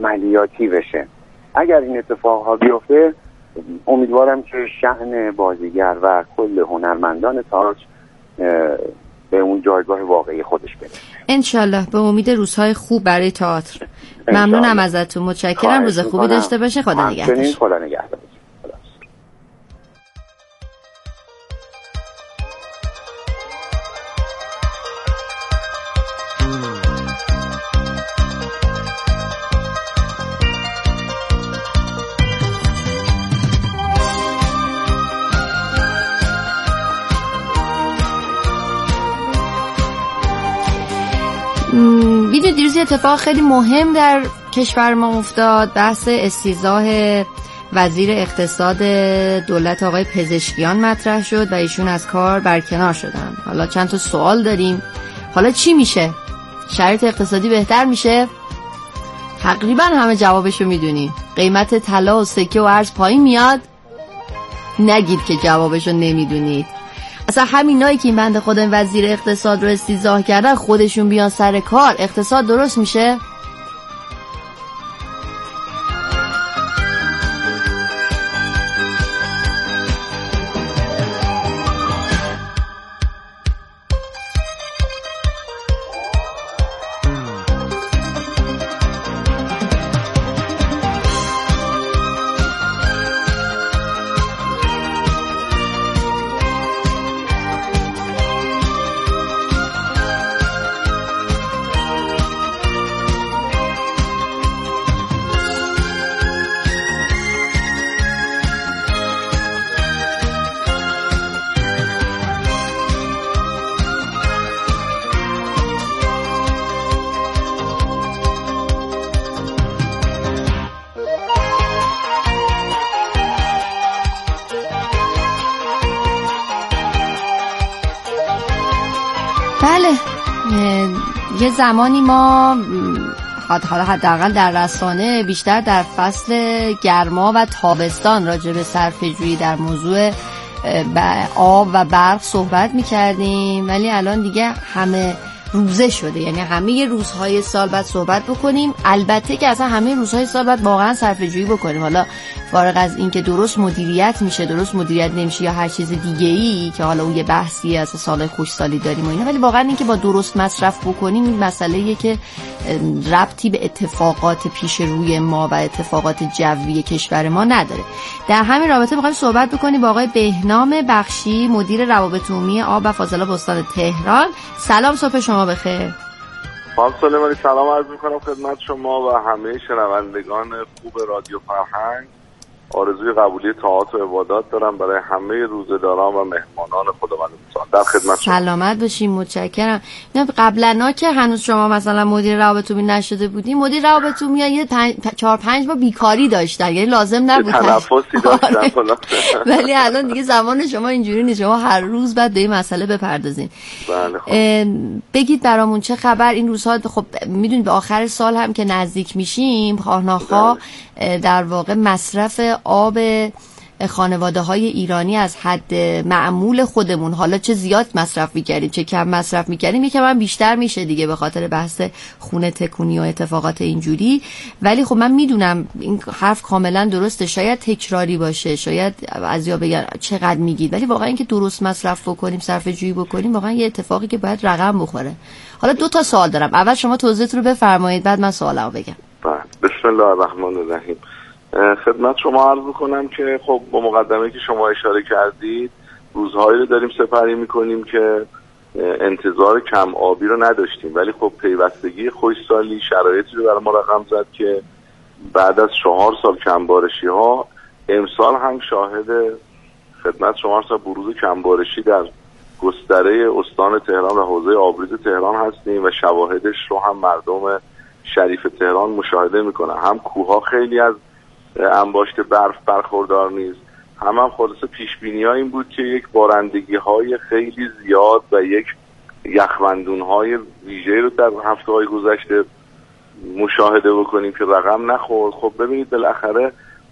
عملیاتی بشه. اگر این اتفاقها بیفته امیدوارم که شأن بازیگر و کل هنرمندان تئاتر به اون جایگاه واقعی خودش برسه انشالله. به امید روزهای خوب برای تئاتر. ممنونم ازتون، متشکرم. روز خوبی داشته باشه. خدا نگهدار. خدا نگهدار. میدونید دیروز اتفاق خیلی مهم در کشور ما افتاد. بحث استیضاح وزیر اقتصاد دولت آقای پزشکیان مطرح شد و ایشون از کار برکنار شدن. حالا چند تا سوال داریم. حالا چی میشه؟ شرایط اقتصادی بهتر میشه؟ تقریبا همه جوابشو میدونیم. قیمت طلا و سکه و ارز پایین میاد؟ نگید که جوابشو نمیدونید. اصلا همینایی که این بنده خدا وزیر اقتصاد رو استیضاح کردن خودشون بیان سر کار، اقتصاد درست میشه؟ بله، یه زمانی ما حداقل در رسانه بیشتر در فصل گرما و تابستان راجع به صرفه‌جویی در موضوع آب و برق صحبت می‌کردیم، ولی الان دیگه همه روزه شده. یعنی همه روزهای سال باید صحبت بکنیم. البته که اصلا همه روزهای سال باید واقعا صرفه‌جویی بکنیم. حالا فارغ از این که درست مدیریت میشه، درست مدیریت نمیشه یا هر چیز دیگه‌ای که حالا اون یه بحثی از سال خوشسالی داریم و اینا، ولی واقعا این که با درست مصرف بکنیم این مسئله‌ایه که ربطی به اتفاقات پیش روی ما و اتفاقات جوی کشور ما نداره. در همین رابطه می‌خوایم صحبت بکنیم با آقای بهنام بخشی، مدیر روابط عمومی آب و فاضلاب استان تهران. سلام، صبح شما بخیر. سلام، سلام عرض می‌کنم خدمت شما و همه شنوندگان خوب رادیو فرهنگ. آرزوی قبولی طاعات و عبادات دارم برای همه روزه‌داران و مهمانان خداوند متعال. در خدمت شما. سلامت باشین، متشکرم. قبلا که هنوز شما مثلا مدیر روابط عمومی نشده بودین، مدیر روابط عمومی یه 4-5 با بیکاری داشتن، یعنی لازم نبود تنفسی داشتن. ولی الان دیگه زمان شما اینجوری نیست، شما هر روز باید به این مسئله بپردازین. بله. بگید برامون چه خبر این روزها؟ خب میدونید به آخر سال هم که نزدیک میشیم، خواهناخواه در واقع مصرف آب خانواده‌های ایرانی از حد معمول خودمون، حالا چه زیاد مصرف می‌کردیم چه کم مصرف می‌کردیم، یکم هم بیشتر میشه دیگه به خاطر بحث خونه تکونی و اتفاقات اینجوری. ولی خب من میدونم این حرف کاملا درسته، شاید تکراری باشه، شاید بعضیا بگن چقدر میگید، ولی واقعا اینکه درست مصرف بکنیم، صرفه‌جویی بکنیم، واقعا یه اتفاقی که باید رقم بخوره. حالا 2 تا سوال دارم. اول شما توضیحتون رو بفرمایید، بعد من سوالمو بگم. بسم الله الرحمن الرحیم. خدمت شما عرض می‌کنم که خب با مقدمه‌ای که شما اشاره کردید روزهایی رو داریم سپری می‌کنیم که انتظار کم آبی رو نداشتیم، ولی خب پیوستگی خوشسالی شرایطی رو برای ما رقم زد که بعد از 4 سال کمبارشی‌ها امسال هم شاهد خدمت شما هستم بروز کمبارشی در گستره استان تهران و حوزه آبریز تهران هستیم و شواهدش رو هم مردم شریف تهران مشاهده میکنن. هم کوه‌ها خیلی از انباشت برف برخوردار نیست، هم خلاصه پیشبینی‌ها این بود که یک بارندگی‌های خیلی زیاد و یک یخبندون‌های ویژه‌ای رو در هفته‌های گذشته مشاهده بکنیم که رقم نخورد. خب ببینید بالاخره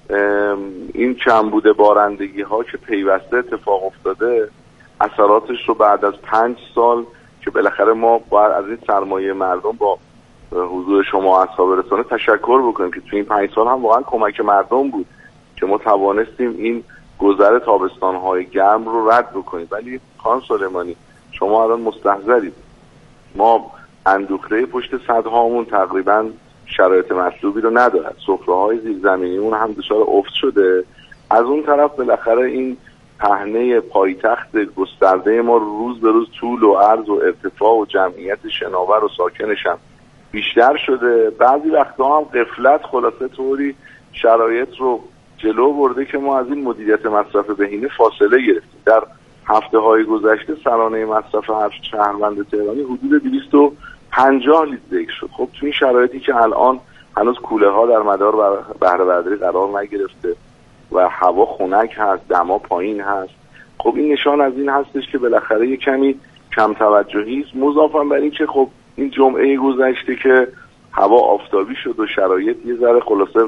این کمبود بارندگی‌ها که پیوسته اتفاق افتاده اثراتش رو بعد از 5 سال که بالاخره ما باید از این سرمایه مردم با حضور شما اصحاب رسانه تشکر بکنیم که توی این 5 سال هم واقعا کمک مردم بود که ما توانستیم این گذر تابستان‌های گرم رو رد بکنیم. ولی خانم سلیمانی شما الان مستحضرید ما اندوخته پشت صدهامون تقریبا شرایط مطلوبی رو ندارد، سفره‌های زیرزمینیمون هم دچار افت شده. از اون طرف بالاخره این پهنه پایتخت گسترده ما روز به روز طول و عرض و ارتفاع و جمعیت شناور و ساکنش هم بیشتر شده. بعضی وقتا هم غفلت خلاصه طوری شرایط رو جلو برده که ما از این مدیریت مصرف بهینه فاصله گرفتیم. در هفته‌های گذشته سرانه مصرف هر شهروند تهرانی حدود 250 لیتر ذکر شد. خب تو این شرایطی که الان هنوز کوله ها در مدار بهره برداری قرار نگرفته و هوا خنک هست، دما پایین هست، خب این نشان از این هستش که بالاخره یک کمی کم توجهی است. مضافاً بر این که خب این جمعه گذشته که هوا آفتابی شد و شرایط یه ذره خلاصه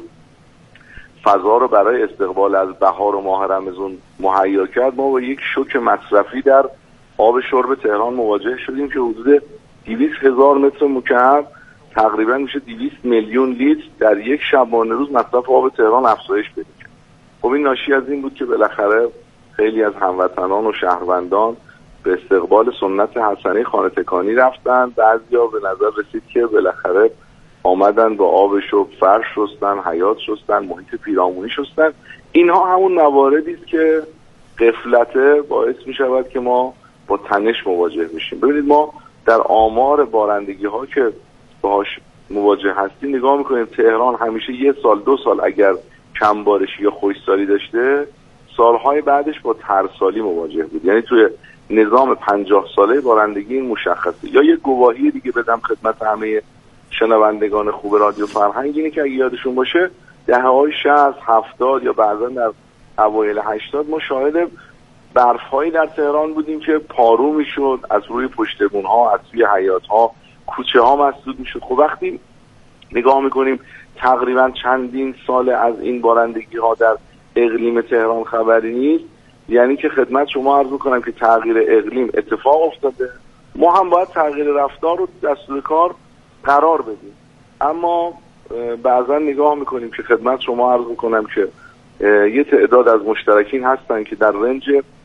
فضا رو برای استقبال از بهار و ماه رمضان مهیا کرد، ما با یک شوک مصرفی در آب شرب تهران مواجه شدیم که حدود 200,000 متر مکعب تقریبا میشه 200 میلیون لیتر در یک شبانه روز مصرف آب تهران افزایش پیدا کرد. خب این ناشی از این بود که بالاخره خیلی از هموطنان و شهروندان به استقبال سنت حسنه خانه تکانی رفتن. بعضیا به نظر رسید که بالاخره آمدن با آب شرب فرش شستن، حیاط شستن، محیط پیرامونی شستن. اینها همون مواردی است که غفلته باعث می شود که ما با تنش مواجه میشیم. ببینید ما در آمار بارندگی ها که باهاش مواجه هستیم نگاه میکنیم تهران همیشه 1 سال 2 سال اگر کم بارشی یا خشکسالی داشته سالهای بعدش با ترسالی مواجه بود. یعنی توی نظام 50 ساله بارندگی این مشخصه. یا یک گواهی دیگه بدم خدمت همه شنوندگان خوب رادیو فرهنگ اینه که اگه یادشون باشه دهه‌های 60 70 یا بعضا در اوایل 80 ما شاهد برف‌هایی در تهران بودیم که پارو میشد، از روی پشتبون‌ها، از توی حیاط‌ها، کوچه‌ها مسدود میشد. خب وقتی نگاه میکنیم تقریبا چندین سال از این بارندگی‌ها در اقلیم تهران خبری نیست، یعنی که خدمت شما عرض می‌کنم که تغییر اقلیم اتفاق افتاده. ما هم باید تغییر رفتار رو دستور کار قرار بدیم. اما بعضا نگاه میکنیم که خدمت شما عرض میکنم که یه تعداد از مشترکین هستن که در رنج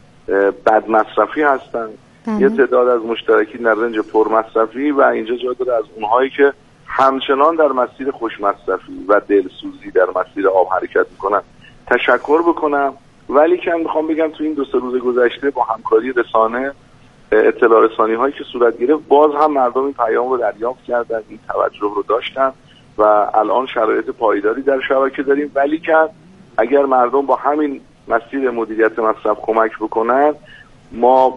بد مصرفی هستن، یه تعداد از مشترکین در رنج پر مصرفی و اینجا جا داره از اونهایی که همچنان در مسیر خوش مصرفی و دلسوزی در مسیر آب حرکت میکنن تشکر بکنم. ولی که میخوام بگم تو این 2-3 روز گذشته با همکاری رسانه اطلاع رسانی هایی که صورت گرفت باز هم مردم این پیام رو دریافت کردن، این توجه رو داشتن و الان شرایط پایداری در شبکه داریم. ولی که اگر مردم با همین مسیر مدیریت مصرف کمک بکنن ما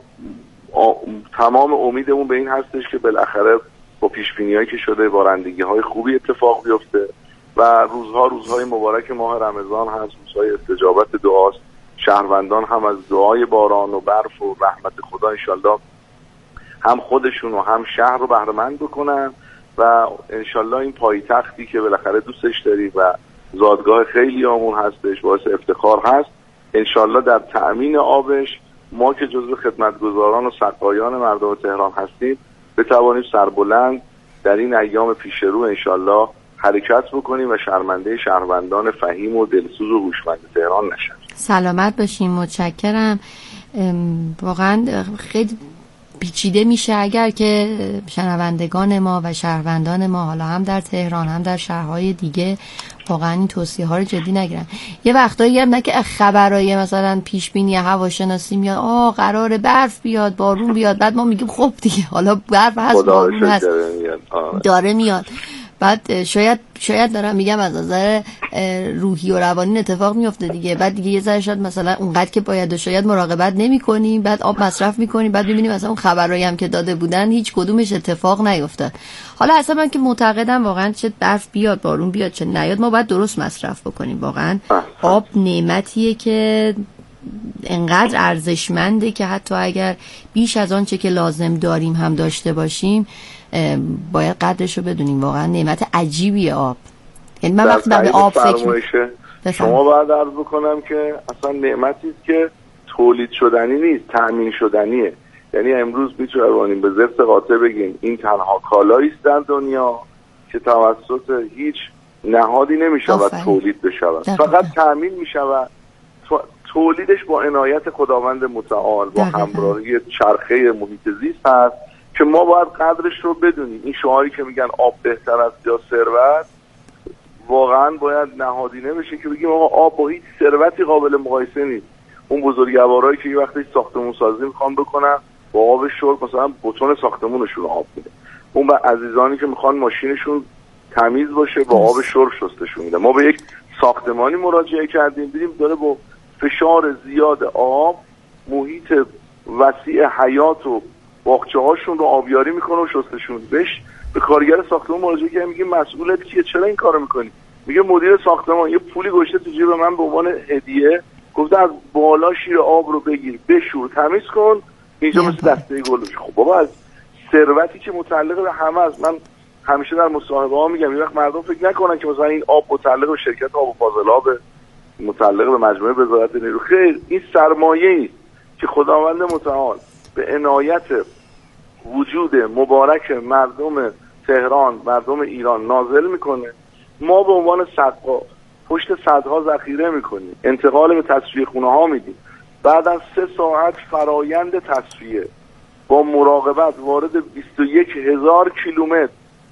تمام امیدمون به این هستش که بالاخره با پیشبینی‌هایی که شده بارندگی‌های خوبی اتفاق بیفته و روزهای مبارک ماه رمضان هست، روزهای استجابت دعاست. شهروندان هم از دعای باران و برف و رحمت خدا انشالله هم خودشون و هم شهر رو بهره مند بکنن و انشالله این پایتختی که بالاخره دوستش داریم و زادگاه خیلی همون هستش باعث افتخار هست، انشالله در تأمین آبش ما که جزو خدمتگزاران و سقایان مردم تهران هستیم بتوانیم سربلند در این ایام پیش رو انشالله حرکت بکنیم و شرمنده شهروندان فهیم و دلسوز و هوشمند تهران نشن. سلامت باشین. متشکرم. واقعا خیلی پیچیده میشه اگر که شنوندگان ما و شهروندان ما حالا هم در تهران هم در شهرهای دیگه واقعا این توصیه ها رو جدی نگیرن. یه وقتایی هم نه که خبرای مثلا پیش بینی هواشناسی میاد قراره برف بیاد بارون بیاد، بعد ما میگیم خب دیگه حالا برف هست بارون هست داره میاد. بعد شاید دارم میگم از نظر روحی و روانی اتفاق میفته دیگه. بعد دیگه یه ذره شاید مثلا اونقدر که باید و شاید مراقبت نمی‌کنیم، بعد آب مصرف می‌کنیم، بعد می‌بینیم مثلا اون خبرایی هم که داده بودن هیچ کدومش اتفاق نیفتاد. حالا اصلا من که معتقدم واقعا چه برف بیاد بارون بیاد چه نیاد ما باید درست مصرف بکنیم. واقعا آب نعمتیه که انقدر ارزشمنده که حتی اگر بیش از آن چه که لازم داریم هم داشته باشیم باید قدرشو بدونیم. واقعا نعمت عجیبیه آب. یعنی من وقتی به آب فکر شما باید عرض بکنم که اصلا نعمتی است که تولید شدنی نیست، تأمین شدنیه. یعنی امروز میتونیم به ضبط قاطع بگیم این تنها کالایی است در دنیا که توسط هیچ نهادی نمیشود تولید بشود، فقط تأمین میشود. تولیدش با عنایت خداوند متعال، با همراهی چرخه محیط زیست هست که ما باید قدرش رو بدونیم. این شعاری که میگن آب بهتر است یا ثروت، واقعا باید نهادینه بشه که بگیم آقا آب با هیچ ثروتی قابل مقایسه نیست. اون بزرگوارایی که یه وقتی ساختمون سازی میخوان بکنن با آب شرب مثلا بتون ساختمونشون آب میده، اون به عزیزانی که میخوان ماشینشون تمیز باشه با آب شرب شستشون میده. ما به یک ساختمانی مراجعه کردیم، دیدیم داره با فشار زیاد آب محیط وسیع حیات و باغچه هاشون رو آبیاری میکنه و شستشون. به کارگر ساختمان مراجعه کردیم، میگه مسئولت کیه، چرا این کارو میکنی؟ میگه مدیر ساختمان یه پولی گذاشته تو جیب من به عنوان هدیه، گفته از بالا شیر آب رو بگیر بشور تمیز کن اینجا مثل دسته گل بشه. خب بابا از ثروتی که متعلق به همه است. من همیشه در مصاحبه ها میگم این وقت مردم فکر نکنن که مثلا این آب متعلق به شرکت آب و فاضلاب، متعلق به مجموعه وزارت نیرو. خیر، این سرمایه‌ای است که خداوند متعال به عنایت وجود مبارک مردم تهران، مردم ایران نازل میکنه. ما به عنوان صدها پشت صدها ذخیره میکنیم، انتقال به تصفیه خونه ها میدیم. بعد از 3 ساعت فرایند تصفیه با مراقبت وارد 21,000 کیلومتر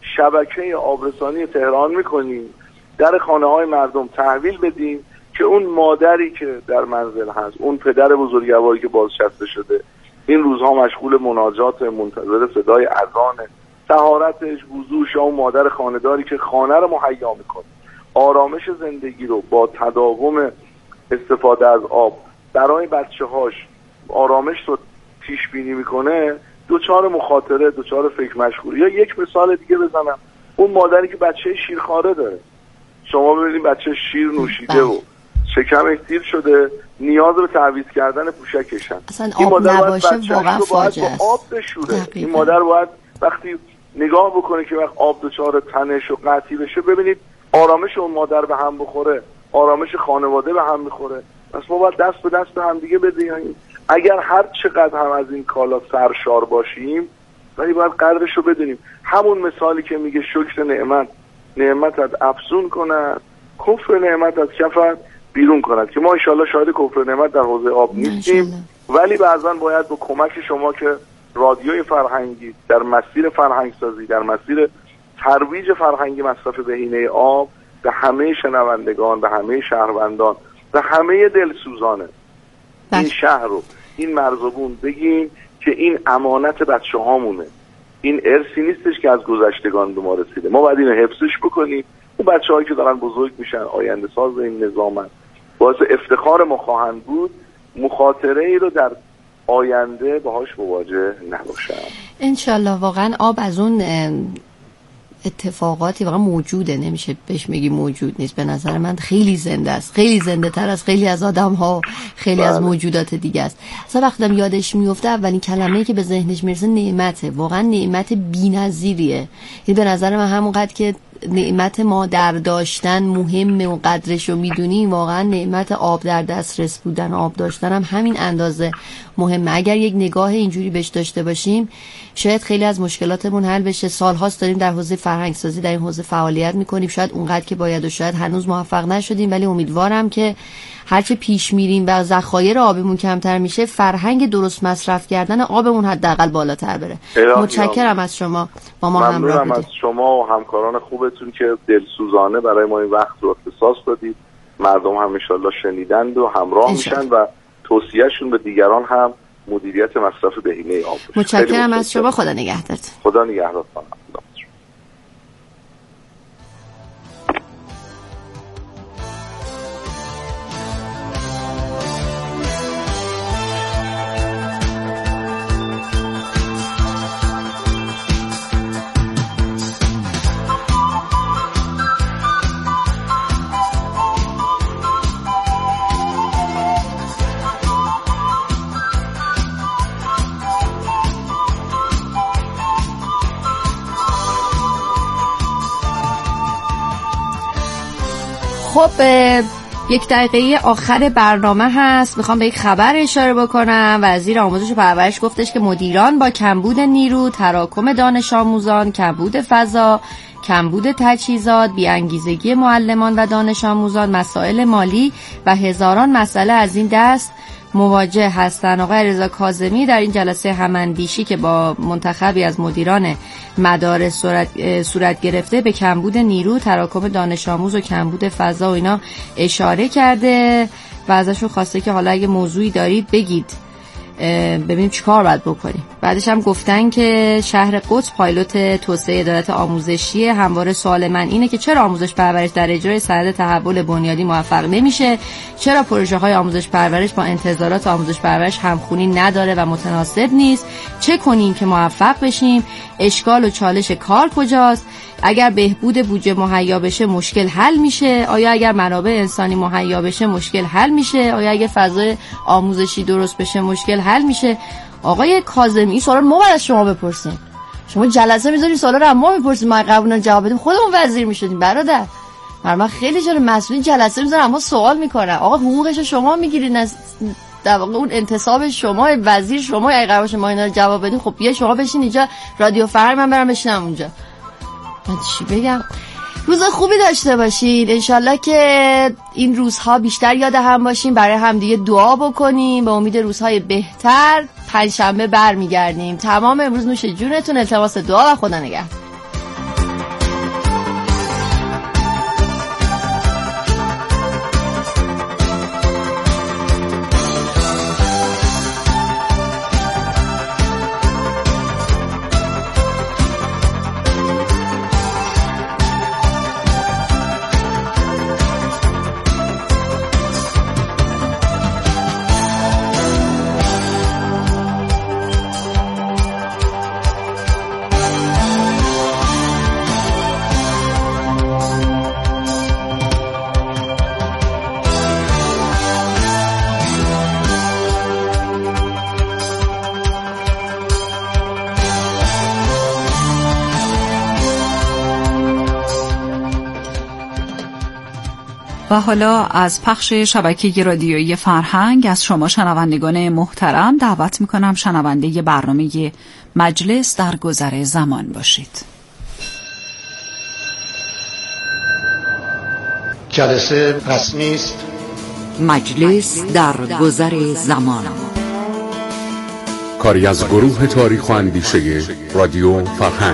شبکه آبرسانی تهران میکنیم، در خانه های مردم تحویل بدیم که اون مادری که در منزل هست، اون پدر بزرگواری که بازنشسته شده این روزها مشغول مناجات، منتظر صدای اذان، طهارتش، وضوش، اون مادر خانه‌داری که خانه رو مهیا میکنه، آرامش زندگی رو با تداوم استفاده از آب برای بچه‌هاش آرامش رو پیش بینی میکنه، دوچار مخاطره، دوچار فکر مشغولی. یا یک مثال دیگه بزنم، اون مادری که بچه شیرخواره داره، شما ببینید بچه شیر نوشیده و شکمش دیر شده، نیاز به تعویض کردن پوشکش هست. اصلا آب نباشه واقعا فاجعه است. آب بشوره. این مادر باید وقتی نگاه بکنه که وقت آب دچار تنش و قطعی بشه، ببینید آرامش اون مادر به هم بخوره، آرامش خانواده به هم بخوره. پس ما باید دست به دست به هم دیگه بدیم. اگر هر چقدر هم از این کالا سرشار باشیم، ولی باید قدرش رو بدونیم. همون مثالی که میگه شکر نعمتت افزون کند، کفر نعمت از کفت بیرون کند، که ما انشالله شاید کفر نعمت در حوزه آب نیستیم، ولی بعضا باید با کمک شما که رادیوی فرهنگی در مسیر فرهنگ سازی، در مسیر ترویج فرهنگ مصرف بهینه آب به همه شنوندگان، به همه شهروندان، به همه دلسوزان این شهر رو، این مرزبون بگیم که این امانت بچه هامونه، این ارثی نیستش که از گذشتگان به ما رسیده، ما باید اینو حفظش بکنیم. اون بچه هایی که دارن بزرگ میشن، آینده ساز این نظامن، باعث افتخار ما خواهند بود، مخاطره ای رو در آینده باهاش مواجه نباشن انشالله. واقعا آب از اون اتفاقاتی واقعا موجوده، نمیشه بهش بگی موجود نیست. به نظر من خیلی زنده است، خیلی زنده تر از خیلی از آدم ها، خیلی از موجودات دیگه است. اصلا وقتی یادش میفته اولین کلمه‌ای که به ذهنش میرسه نعمته، واقعا نعمت بی‌نظیریه. یعنی به نظر من همونقدر که نعمت ما در داشتن مهمه و قدرش رو میدونیم، واقعا نعمت آب در دسترس بودن، آب داشتن هم همین اندازه مهمه. اگر یک نگاه اینجوری بهش داشته باشیم شاید خیلی از مشکلاتمون حل بشه. سالهاست داریم در حوزه فرهنگ سازی در این حوزه فعالیت میکنیم، شاید اونقدر که باید و شاید هنوز موفق نشدیم، ولی امیدوارم که هرچه پیش میریم و ذخایر آبمون کمتر میشه، فرهنگ درست مصرف کردن آبمون حداقل بالاتر بره. متشکرم از شما، با ما همراه بودید. از شما و همکاران خوبتون که دلسوزانه برای ما این وقت رو اختصاص دادید. مردم هم انشالله شنیدند و همراه میشن و توصیهشون به دیگران هم مدیریت مصرف بهینه آب. متشکرم از شما، خدا نگهدارتون. خدا نگهدارتون. خب 1 دقیقه آخر برنامه هست. میخوام به یک خبر اشاره بکنم. وزیر آموزش و پرورش گفتش که مدیران با کمبود نیرو، تراکم دانش آموزان، کمبود فضا، کمبود تجهیزات، بی‌انگیزگی معلمان و دانش آموزان، مسائل مالی و هزاران مسئله از این دست مواجه هستند. آقای رضا کاظمی در این جلسه هماندیشی که با منتخبی از مدیران مدارس صورت گرفته به کمبود نیرو، تراکم دانش آموز و کمبود فضا و اینا اشاره کرده و ازشون خواسته که حالا اگه موضوعی دارید بگید ببینیم چیکار باید بکنیم. بعدش هم گفتن که شهر قدس پایلوت توسعه عدالت آموزشی. همواره سوال من اینه که چرا آموزش پرورش در اجرای سند تحول بنیادی موفق نمیشه؟ چرا پروژه های آموزش پرورش با انتظارات آموزش پرورش همخونی نداره و متناسب نیست؟ چه کنیم که موفق بشیم؟ اشکال و چالش کار کجاست؟ اگر بهبود بودجه مهیا بشه مشکل حل میشه؟ آیا اگر منابع انسانی مهیا بشه مشکل حل میشه؟ آیا اگر فضای آموزشی درست بشه مشکل حل میشه؟ آقای کاظمی این سوالا ما باید از شما بپرسیم. شما جلسه میذارید سوالا رو ما میپرسیم، ما قبولا جواب بدیم خودمون وزیر میشدیم برادر. من خیلی جلوی مسئولین جلسه میذارم اما سوال میکنن. آقا حقوقش شما میگیرید، در واقع اون انتصاب شما، وزیر شما. اگه قرار باشه ما اینا رو جواب بدیم خب بیا شما بشین اینجا رادیو فرهنگ، من برم بشینم اونجا. من چی بگم؟ روز خوبی داشته باشین. انشالله که این روزها بیشتر یاد هم باشیم، برای همدیگه دعا بکنیم. به امید روزهای بهتر پنجشنبه برمیگردیم. تمام امروز نوش جونتون. التماس دعا و خدا نگهدار. و حالا از پخش شبکه رادیویی فرهنگ از شما شنوندگان محترم دعوت میکنم شنونده برنامه مجلس در گذر زمان باشید. جلسه رسمی است. مجلس در گذر زمان، کاری از گروه تاریخ و اندیشه رادیو فرهنگ.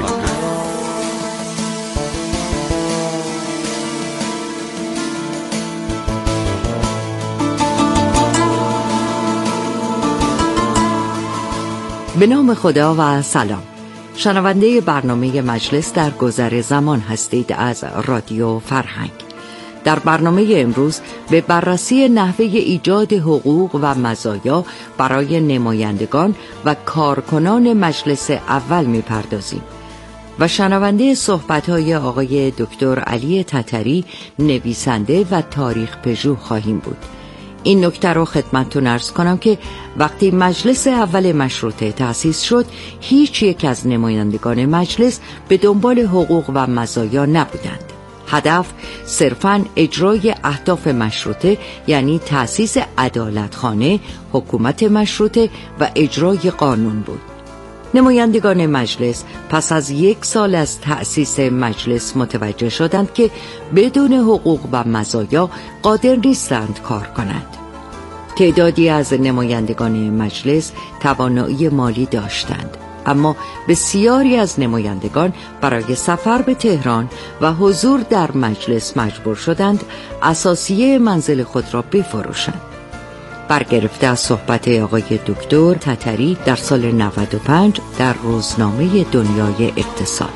به نام خدا و سلام. شنونده برنامه مجلس در گذر زمان هستید از رادیو فرهنگ. در برنامه امروز به بررسی نحوه ایجاد حقوق و مزایا برای نمایندگان و کارکنان مجلس اول می‌پردازیم و شنونده صحبت‌های آقای دکتر علی تتری، نویسنده و تاریخ پژوه خواهیم بود. این نکته رو خدمتتون عرض کنم که وقتی مجلس اول مشروطه تأسیس شد، هیچ یک از نمایندگان مجلس به دنبال حقوق و مزایا نبودند. هدف صرفاً اجرای اهداف مشروطه، یعنی تأسیس عدالتخانه، حکومت مشروطه و اجرای قانون بود. نمایندگان مجلس پس از 1 سال از تأسیس مجلس متوجه شدند که بدون حقوق و مزایا قادر نیستند کار کنند. تعدادی از نمایندگان مجلس توانایی مالی داشتند، اما بسیاری از نمایندگان برای سفر به تهران و حضور در مجلس مجبور شدند اساسیه منزل خود را بفروشند. برگرفته از صحبت آقای دکتر تتری در سال 95 در روزنامه دنیای اقتصاد.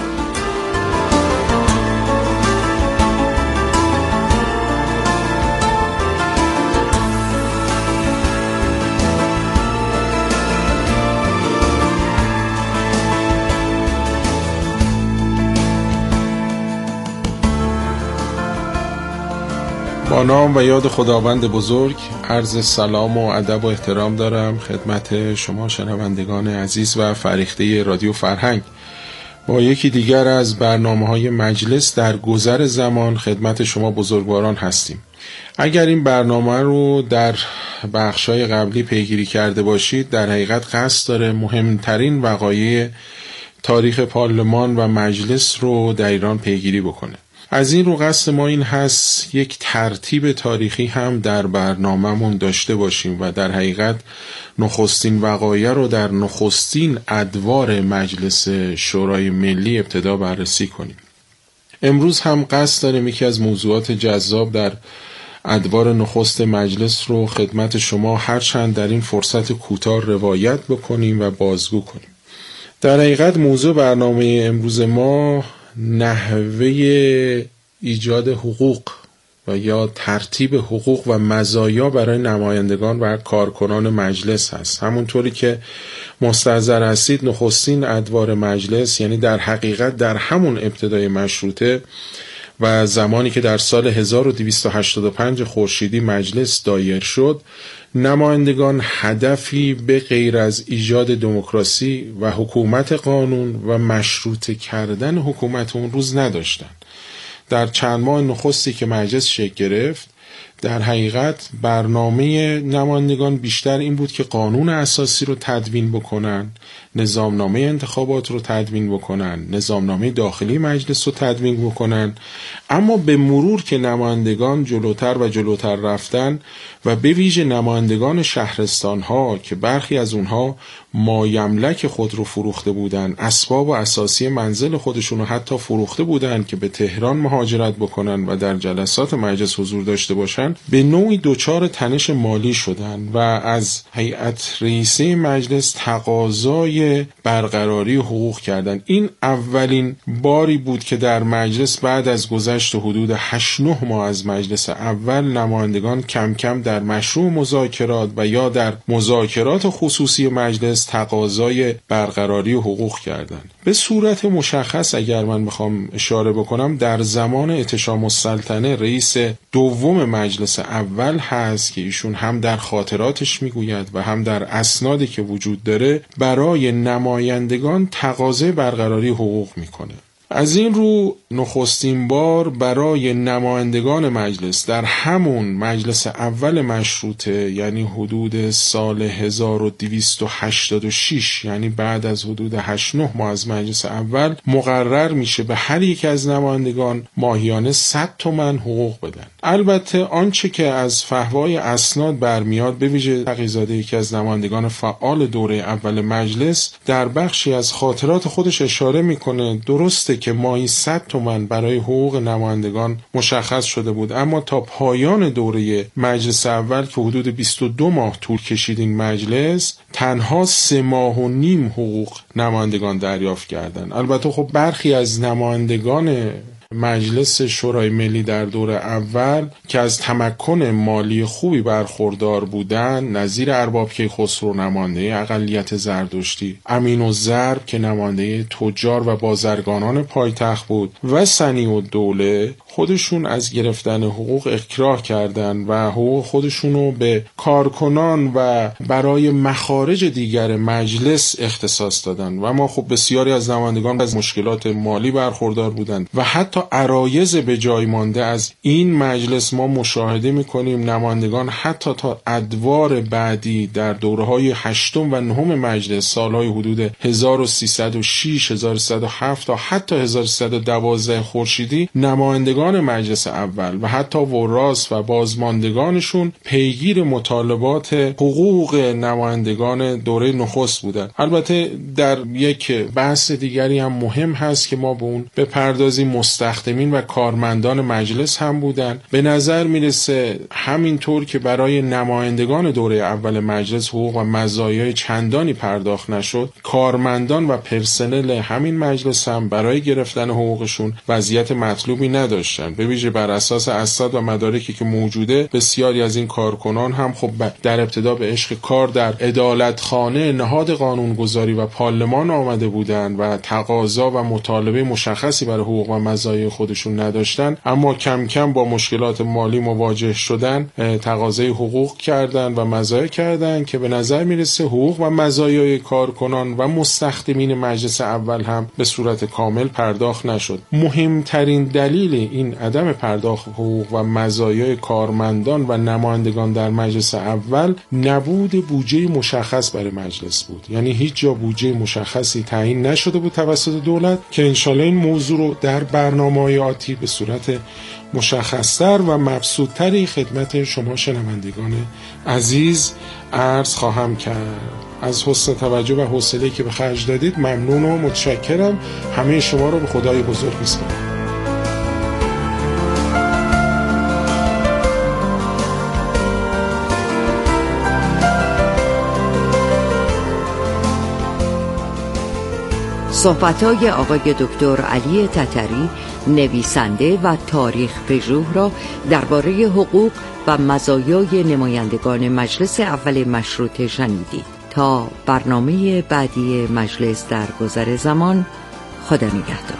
با نام و یاد خداوند بزرگ عرض سلام و ادب و احترام دارم خدمت شما شنوندگان عزیز و فریخته رادیو فرهنگ. با یکی دیگر از برنامه‌های مجلس در گذر زمان خدمت شما بزرگواران هستیم. اگر این برنامه رو در بخش‌های قبلی پیگیری کرده باشید، در حقیقت قصد داره مهمترین وقایع تاریخ پارلمان و مجلس رو در ایران پیگیری بکنه. از این رو قصد ما این هست یک ترتیب تاریخی هم در برنامه‌مون داشته باشیم و در حقیقت نخستین وقایع رو در نخستین ادوار مجلس شورای ملی ابتدا بررسی کنیم. امروز هم قصد داریم یکی از موضوعات جذاب در ادوار نخست مجلس رو خدمت شما هرچند در این فرصت کوتاه روایت بکنیم و بازگو کنیم. در حقیقت موضوع برنامه امروز ما نحوه ایجاد حقوق و یا ترتیب حقوق و مزایا برای نمایندگان و کارکنان مجلس هست. همونطوری که مستحضر هستید نخستین ادوار مجلس، یعنی در حقیقت در همون ابتدای مشروطه و زمانی که در سال 1285 خورشیدی مجلس دایر شد، نمایندگان هدفی به غیر از ایجاد دموکراسی و حکومت قانون و مشروطه کردن حکومت اون روز نداشتند. در چند ماه نخستی که مجلس شکل گرفت، در حقیقت برنامه نمایندگان بیشتر این بود که قانون اساسی رو تدوین بکنن، نظامنامه انتخابات رو تدوین بکنن، نظامنامه داخلی مجلس رو تدوین بکنن. اما به مرور که نمایندگان جلوتر و جلوتر رفتن و به ویژه نمایندگان شهرستان ها که برخی از اونها مایملک خود رو فروخته بودن، اسباب و اساسی منزل خودشون رو حتی فروخته بودن که به تهران مهاجرت بکنن و در جلسات مجلس حضور داشته باشن، به نوعی دچار تنش مالی شدن و از هیئت رئیسه مجلس تقاضای برقراری حقوق کردن. این اولین باری بود که در مجلس بعد از گذشت حدود 8-9 ماه از مجلس اول نمایندگان کم کم در مشروع مذاکرات و یا در مذاکرات خصوصی مجلس تقاضای برقراری حقوق کردند. به صورت مشخص اگر من بخوام اشاره بکنم، در زمان اعتصام السلطنه رئیس دوم مجلس اول هست که ایشون هم در خاطراتش میگوید و هم در اسنادی که وجود داره برای نمایندگان تقاضای برقراری حقوق میکنه. از این رو نخستین بار برای نمایندگان مجلس در همون مجلس اول مشروطه، یعنی حدود سال 1286، یعنی بعد از حدود 8-9 ماه از مجلس اول، مقرر میشه به هر یک از نمایندگان ماهیانه 100 تومان حقوق بدن. البته آنچه که از فحوای اسناد برمیاد، به ویژه تقی‌زاده یکی از نمایندگان فعال دوره اول مجلس در بخشی از خاطرات خودش اشاره میکنه درسته که ماهی 100 تومان برای حقوق نمایندگان مشخص شده بود، اما تا پایان دوره مجلس اول که حدود 22 ماه طول کشید این مجلس، تنها 3.5 ماه حقوق نمایندگان دریافت کردند. البته خب برخی از نمایندگان مجلس شورای ملی در دور اول که از تمکن مالی خوبی برخوردار بودند، نظیر ارباب کیخسرو نماینده اقلیت زردشتی، امین الضرب که نماینده تجار و بازرگانان پایتخت بود و سنی‌الدوله، خودشون از گرفتن حقوق اکراه کردند و حقوق خودشون رو به کارکنان و برای مخارج دیگر مجلس اختصاص دادن. و ما خب بسیاری از نمایندگان از مشکلات مالی برخوردار بودند و حتی عرایض به جای مانده از این مجلس ما مشاهده می‌کنیم. نمایندگان حتی تا ادوار بعدی در دوره‌های 8 و 9 مجلس، سال‌های حدود 1306 1307 تا حتی 1312 خورشیدی، نمایندگان مجلس اول و حتی وراث و بازماندگانشون پیگیر مطالبات حقوق نمایندگان دوره نخست بودند. البته در یک بحث دیگری هم مهم هست که ما به اون بپردازیم، مستخدمین و کارمندان مجلس هم بودن. به نظر میرسه همینطور که برای نمایندگان دوره اول مجلس حقوق و مزایای چندانی پرداخت نشد، کارمندان و پرسنل همین مجلس هم برای گرفتن حقوقشون وضعیت مطلوبی نداشتن. به ویژه بر اساس اسناد و مدارکی که موجوده، بسیاری از این کارکنان هم خب در ابتدا به عشق کار در عدالتخانه نهاد قانونگذاری و پارلمان آمده بودند و تقاضا و مطالبه مشخصی برای حقوق و مزایای مزایای خودشون نداشتن، اما کم کم با مشکلات مالی مواجه شدن تقاضای حقوق کردن و مزایا کردن که به نظر میرسه حقوق و مزایای کارکنان و مستخدمین مجلس اول هم به صورت کامل پرداخت نشد. مهمترین دلیل این عدم پرداخت حقوق و مزایای کارمندان و نمایندگان در مجلس اول نبود بودجه مشخص برای مجلس بود. یعنی هیچ جا بودجه مشخصی تعیین نشده بود توسط دولت که انشالله این موضوع رو در برنامه‌های آتی به صورت مشخص‌تر و مبسوط‌تری خدمت شما شنوندگان عزیز عرض خواهم کرد. از حسن توجه و حوصله‌ای که به خرج دادید ممنون و متشکرم. همه شما رو به خدای بزرگ می‌سپارم. صحبت‌های آقای دکتر علی تتری نویسنده و تاریخ پژوه را درباره حقوق و مزایای نمایندگان مجلس اول مشروطه شنیدید. تا برنامه بعدی مجلس در گذر زمان، خدا نگهدار.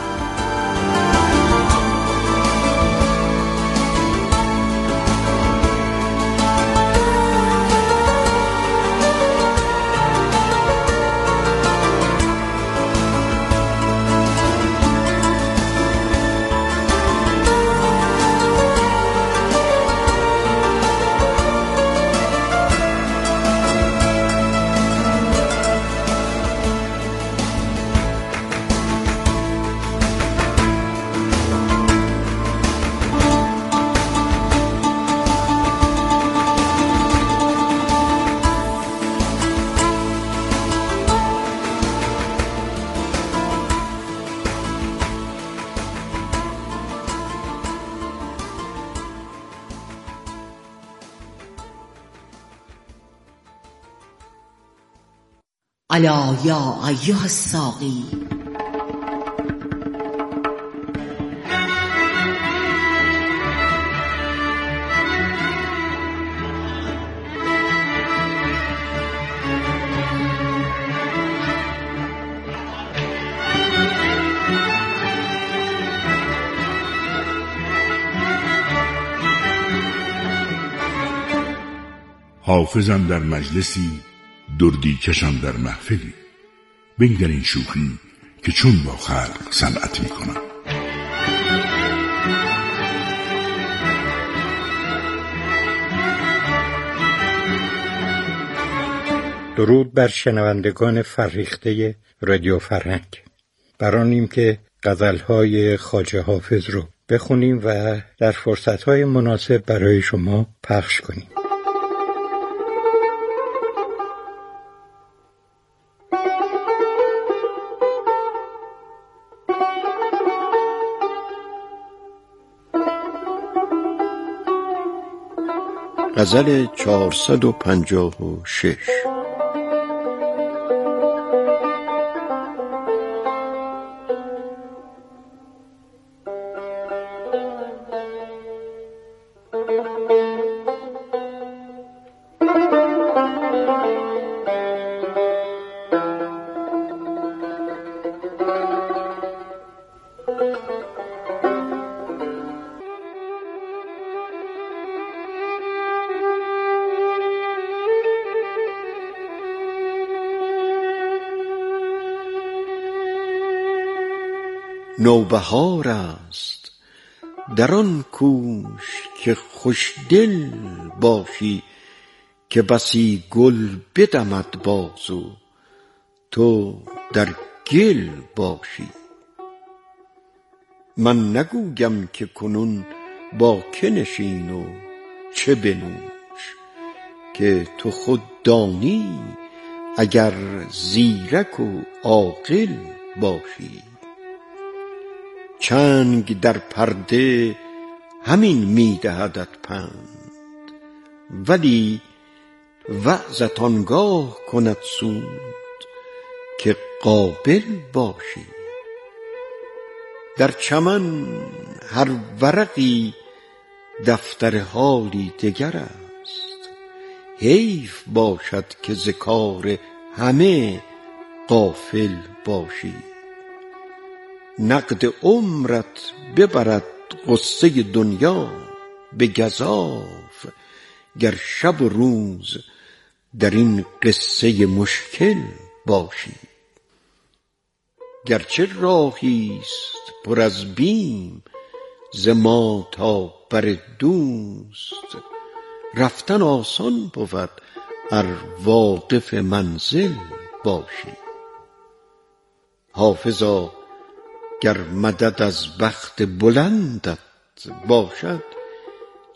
الا یا ایها الساقی حافظم در مجلسی، دردی کشم در محفلی. بنگر این شوخی که چون با خلق صنعت می کنم. درود بر شنوندگان فرهیخته رادیو فرهنگ. برانیم که غزلهای خواجه حافظ رو بخونیم و در فرصتهای مناسب برای شما پخش کنیم. غزل 456. نوبهار است در آن کوش که خوشدل باشی، که بسی گل بدمد باز و تو در گل باشی. من نگویم که کنون با که نشین و چه بنوش، که تو خود دانی اگر زیرک و عاقل باشی. چنگ در پرده همین میدهدت پند، ولی وعظت آنگاه کند سود که قابل باشی. در چمن هر ورقی دفتر حالی دگر است، حیف باشد که ز کار همه غافل باشی. نقد عمرت ببرد قصه دنیا به گزاف. گر شب و روز در این قصه مشکل باشی. گرچه راهیست پر از بیم ز ما تا بر دوست، رفتن آسان بود ار واقف منزل باشی. حافظا گر مدد از بخت بلندت باشد،